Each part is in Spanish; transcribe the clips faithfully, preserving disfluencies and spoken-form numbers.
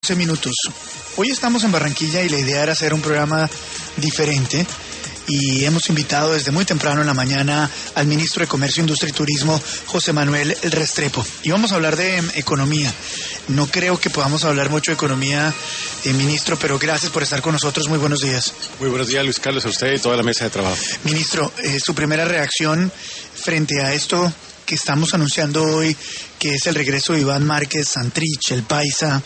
once minutos. Hoy estamos en Barranquilla y la idea era hacer un programa diferente y hemos invitado desde muy temprano en la mañana al ministro de Comercio, Industria y Turismo, José Manuel Restrepo. Y vamos a hablar de eh, economía. No creo que podamos hablar mucho de economía, eh, ministro, pero gracias por estar con nosotros. Muy buenos días. Muy buenos días, Luis Carlos, a usted y toda la mesa de trabajo. Ministro, eh, su primera reacción frente a esto que estamos anunciando hoy, que es el regreso de Iván Márquez, Santrich, el Paisa,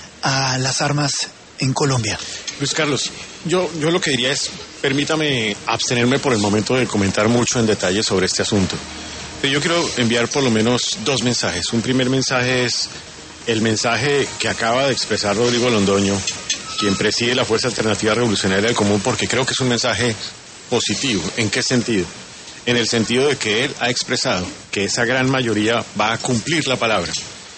a las armas en Colombia. Luis Carlos, yo, yo lo que diría es, permítame abstenerme por el momento de comentar mucho en detalle sobre este asunto. Pero yo quiero enviar por lo menos dos mensajes. Un primer mensaje es el mensaje que acaba de expresar Rodrigo Londoño, quien preside la Fuerza Alternativa Revolucionaria del Común, porque creo que es un mensaje positivo. ¿En qué sentido? En el sentido de que él ha expresado que esa gran mayoría va a cumplir la palabra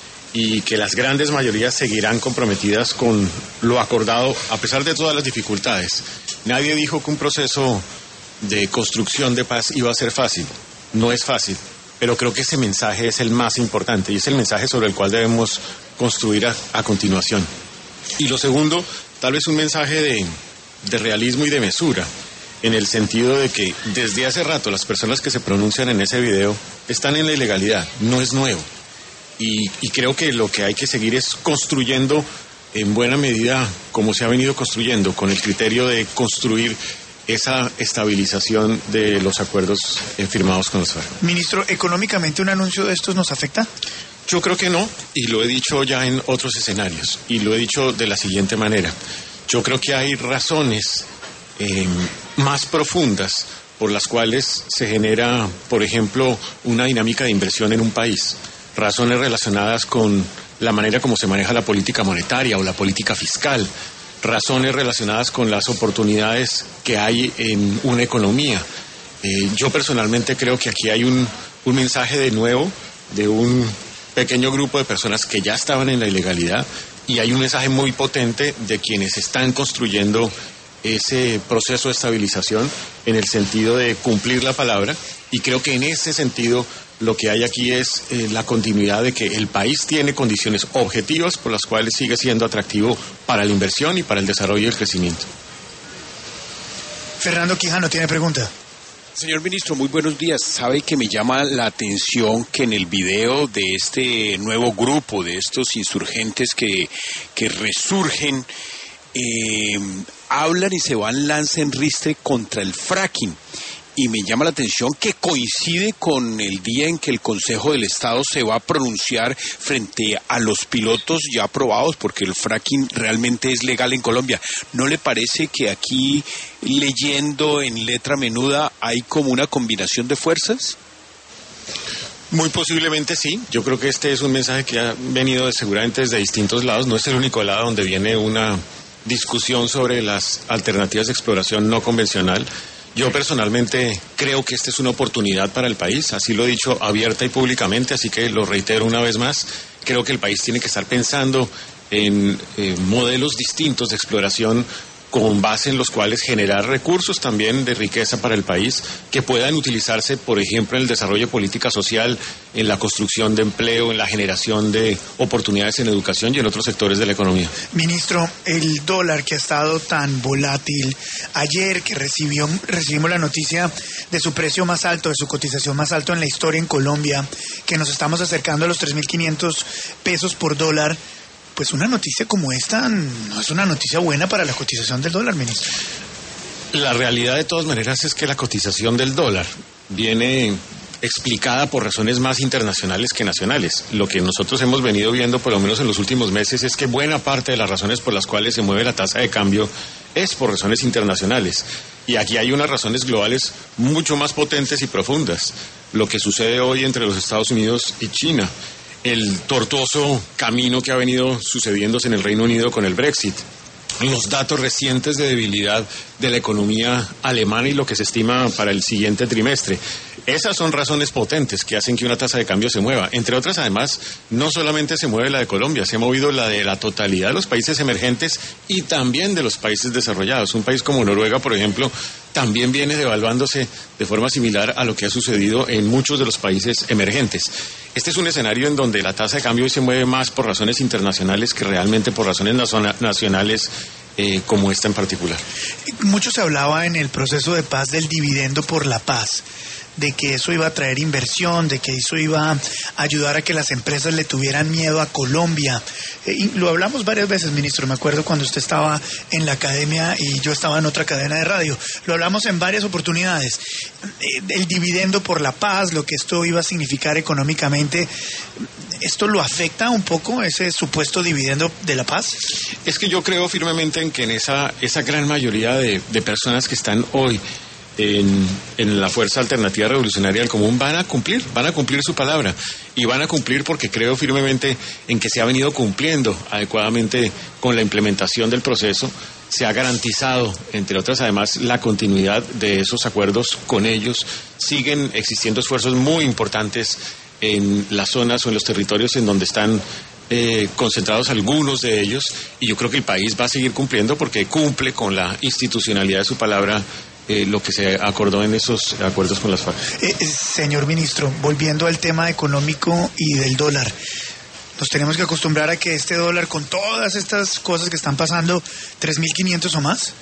y que las grandes mayorías seguirán comprometidas con lo acordado a pesar de todas las dificultades. Nadie dijo que un proceso de construcción de paz iba a ser fácil. No es fácil, pero creo que ese mensaje es el más importante y es el mensaje sobre el cual debemos construir a, a continuación. Y lo segundo, tal vez un mensaje de, de realismo y de mesura, en el sentido de que desde hace rato las personas que se pronuncian en ese video están en la ilegalidad, no es nuevo. Y, y creo que lo que hay que seguir es construyendo en buena medida como se ha venido construyendo, con el criterio de construir esa estabilización de los acuerdos eh, firmados con las FARC. Ministro, ¿económicamente un anuncio de estos nos afecta? Yo creo que no, y lo he dicho ya en otros escenarios, y lo he dicho de la siguiente manera. Yo creo que hay razones eh, más profundas por las cuales se genera, por ejemplo, una dinámica de inversión en un país. Razones relacionadas con la manera como se maneja la política monetaria o la política fiscal, razones relacionadas con las oportunidades que hay en una economía. Eh, yo personalmente creo que aquí hay un, un mensaje de nuevo de un pequeño grupo de personas que ya estaban en la ilegalidad y hay un mensaje muy potente de quienes están construyendo ese proceso de estabilización en el sentido de cumplir la palabra, y creo que en ese sentido lo que hay aquí es eh, la continuidad de que el país tiene condiciones objetivas por las cuales sigue siendo atractivo para la inversión y para el desarrollo y el crecimiento. Fernando Quijano tiene pregunta. Señor ministro, muy buenos días. Sabe que me llama la atención que en el video de este nuevo grupo, de estos insurgentes que, que resurgen, eh, hablan y se van lanza en ristre contra el fracking. Y me llama la atención que coincide con el día en que el Consejo del Estado se va a pronunciar frente a los pilotos ya aprobados, porque el fracking realmente es legal en Colombia. ¿No le parece que aquí, leyendo en letra menuda, hay como una combinación de fuerzas? Muy posiblemente sí. Yo creo que este es un mensaje que ha venido seguramente desde distintos lados. No es el único lado donde viene una discusión sobre las alternativas de exploración no convencional. Yo personalmente creo que esta es una oportunidad para el país, así lo he dicho abierta y públicamente, así que lo reitero una vez más. Creo que el país tiene que estar pensando en eh, modelos distintos de exploración con base en los cuales generar recursos también de riqueza para el país que puedan utilizarse, por ejemplo, en el desarrollo de política social, en la construcción de empleo, en la generación de oportunidades en educación y en otros sectores de la economía. Ministro, el dólar que ha estado tan volátil, ayer que recibió, recibimos la noticia de su precio más alto, de su cotización más alto en la historia en Colombia, que nos estamos acercando a los tres mil quinientos pesos por dólar. Pues una noticia como esta no es una noticia buena para la cotización del dólar, ministro. La realidad de todas maneras es que la cotización del dólar viene explicada por razones más internacionales que nacionales. Lo que nosotros hemos venido viendo, por lo menos en los últimos meses, es que buena parte de las razones por las cuales se mueve la tasa de cambio es por razones internacionales. Y aquí hay unas razones globales mucho más potentes y profundas. Lo que sucede hoy entre los Estados Unidos y China, el tortuoso camino que ha venido sucediéndose en el Reino Unido con el Brexit, los datos recientes de debilidad de la economía alemana y lo que se estima para el siguiente trimestre. Esas son razones potentes que hacen que una tasa de cambio se mueva. Entre otras, además, no solamente se mueve la de Colombia, se ha movido la de la totalidad de los países emergentes y también de los países desarrollados. Un país como Noruega, por ejemplo, también viene devaluándose de forma similar a lo que ha sucedido en muchos de los países emergentes. Este es un escenario en donde la tasa de cambio se mueve más por razones internacionales que realmente por razones nacionales, eh, como esta en particular. Mucho se hablaba en el proceso de paz del dividendo por la paz, de que eso iba a traer inversión, de que eso iba a ayudar a que las empresas le tuvieran miedo a Colombia. Eh, y lo hablamos varias veces, ministro, me acuerdo cuando usted estaba en la academia y yo estaba en otra cadena de radio. Lo hablamos en varias oportunidades. Eh, el dividendo por la paz, lo que esto iba a significar económicamente. ¿Esto lo afecta un poco, ese supuesto dividendo de la paz? Es que yo creo firmemente en que en esa, esa gran mayoría de, de personas que están hoy En, en la Fuerza Alternativa Revolucionaria del Común van a cumplir, van a cumplir su palabra y van a cumplir porque creo firmemente en que se ha venido cumpliendo adecuadamente con la implementación del proceso, se ha garantizado, entre otras además, la continuidad de esos acuerdos con ellos, siguen existiendo esfuerzos muy importantes en las zonas o en los territorios en donde están Eh, concentrados algunos de ellos, y yo creo que el país va a seguir cumpliendo porque cumple con la institucionalidad de su palabra, eh, lo que se acordó en esos acuerdos con las FARC. Eh, eh, señor ministro, volviendo al tema económico y del dólar, nos tenemos que acostumbrar a que este dólar, con todas estas cosas que están pasando, tres mil quinientos o más.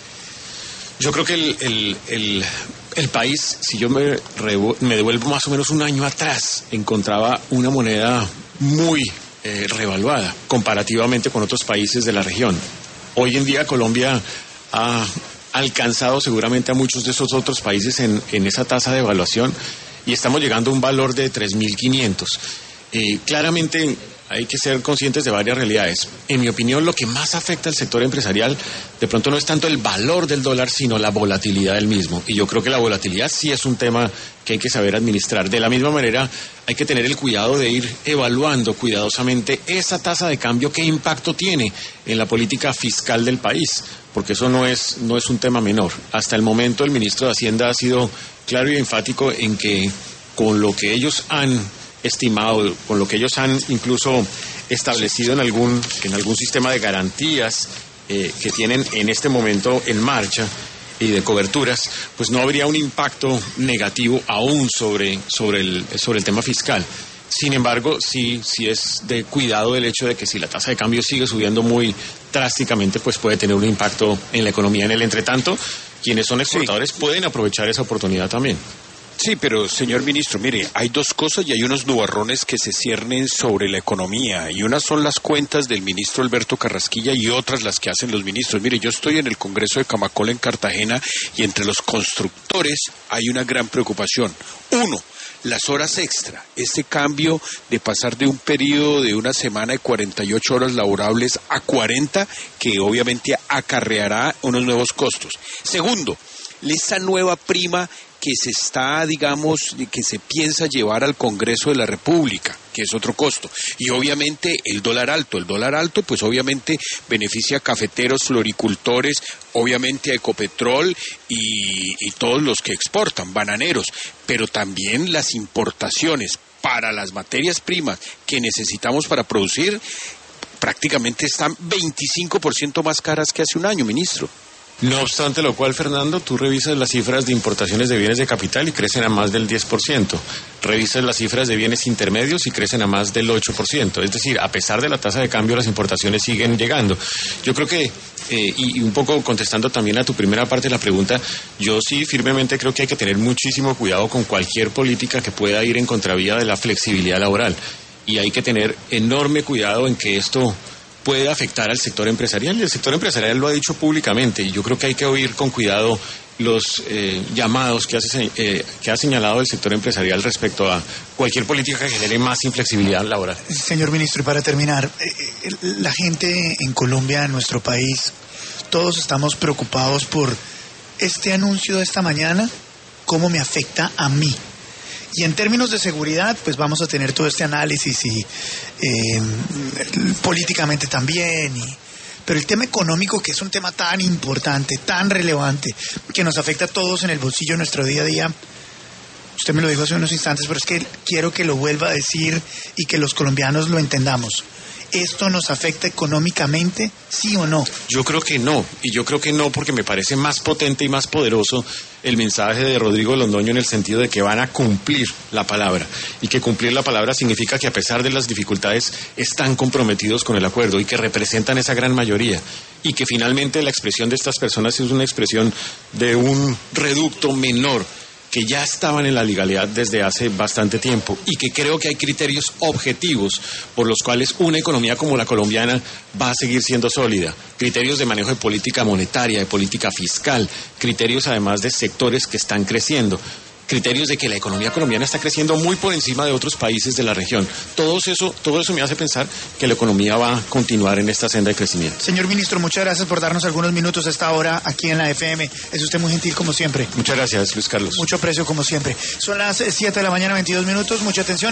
Yo creo que el, el, el, el país, si yo me, revo, me devuelvo más o menos un año atrás, encontraba una moneda muy Eh, revaluada comparativamente con otros países de la región. Hoy en día Colombia ha alcanzado seguramente a muchos de esos otros países en, en esa tasa de evaluación y estamos llegando a un valor de tres mil quinientos. Eh, claramente hay que ser conscientes de varias realidades. En mi opinión, lo que más afecta al sector empresarial de pronto no es tanto el valor del dólar, sino la volatilidad del mismo. Y yo creo que la volatilidad sí es un tema que hay que saber administrar. De la misma manera, hay que tener el cuidado de ir evaluando cuidadosamente esa tasa de cambio, qué impacto tiene en la política fiscal del país, porque eso no es, no es un tema menor. Hasta el momento, el ministro de Hacienda ha sido claro y enfático en que con lo que ellos han estimado, con lo que ellos han incluso establecido en algún, en algún sistema de garantías eh, que tienen en este momento en marcha y de coberturas, pues no habría un impacto negativo aún sobre, sobre, el, sobre el tema fiscal. Sin embargo, sí, sí es de cuidado el hecho de que si la tasa de cambio sigue subiendo muy drásticamente, pues puede tener un impacto en la economía. En el entretanto, quienes son exportadores sí pueden aprovechar esa oportunidad también. Sí, pero señor ministro, mire, hay dos cosas y hay unos nubarrones que se ciernen sobre la economía, y unas son las cuentas del ministro Alberto Carrasquilla y otras las que hacen los ministros. Mire, yo estoy en el Congreso de Camacol en Cartagena y entre los constructores hay una gran preocupación. Uno, las horas extra, este cambio de pasar de un periodo de una semana de cuarenta y ocho horas laborables a cuarenta, que obviamente acarreará unos nuevos costos. Segundo, esa nueva prima que se está, digamos, que se piensa llevar al Congreso de la República, que es otro costo. Y obviamente el dólar alto, el dólar alto pues obviamente beneficia a cafeteros, floricultores, obviamente a Ecopetrol y, y todos los que exportan, bananeros, pero también las importaciones para las materias primas que necesitamos para producir prácticamente están veinticinco por ciento más caras que hace un año, ministro. No obstante lo cual, Fernando, tú revisas las cifras de importaciones de bienes de capital y crecen a más del diez por ciento. Revisas las cifras de bienes intermedios y crecen a más del ocho por ciento. Es decir, a pesar de la tasa de cambio, las importaciones siguen llegando. Yo creo que, eh, y, y un poco contestando también a tu primera parte de la pregunta, yo sí firmemente creo que hay que tener muchísimo cuidado con cualquier política que pueda ir en contravía de la flexibilidad laboral. Y hay que tener enorme cuidado en que esto puede afectar al sector empresarial, y el sector empresarial lo ha dicho públicamente, y yo creo que hay que oír con cuidado los eh, llamados que, hace, eh, que ha señalado el sector empresarial respecto a cualquier política que genere más inflexibilidad laboral. Señor ministro, y para terminar, eh, la gente en Colombia, en nuestro país, todos estamos preocupados por este anuncio de esta mañana, cómo me afecta a mí. Y en términos de seguridad, pues vamos a tener todo este análisis y eh, políticamente también. Y, pero el tema económico, que es un tema tan importante, tan relevante, que nos afecta a todos en el bolsillo de nuestro día a día, Usted me lo dijo hace unos instantes, pero es que quiero que lo vuelva a decir y que los colombianos lo entendamos. ¿Esto nos afecta económicamente, sí o no? Yo creo que no, y yo creo que no porque me parece más potente y más poderoso el mensaje de Rodrigo Londoño en el sentido de que van a cumplir la palabra, y que cumplir la palabra significa que a pesar de las dificultades están comprometidos con el acuerdo y que representan esa gran mayoría, y que finalmente la expresión de estas personas es una expresión de un reducto menor que ya estaban en la legalidad desde hace bastante tiempo, y que creo que hay criterios objetivos por los cuales una economía como la colombiana va a seguir siendo sólida, criterios de manejo de política monetaria, de política fiscal, criterios además de sectores que están creciendo, criterios de que la economía colombiana está creciendo muy por encima de otros países de la región. Todo eso, todo eso me hace pensar que la economía va a continuar en esta senda de crecimiento. Señor ministro, muchas gracias por darnos algunos minutos a esta hora aquí en la F M. Es usted muy gentil como siempre. Muchas gracias, Luis Carlos. Mucho aprecio como siempre. Son las siete de la mañana, veintidós minutos. Mucha atención.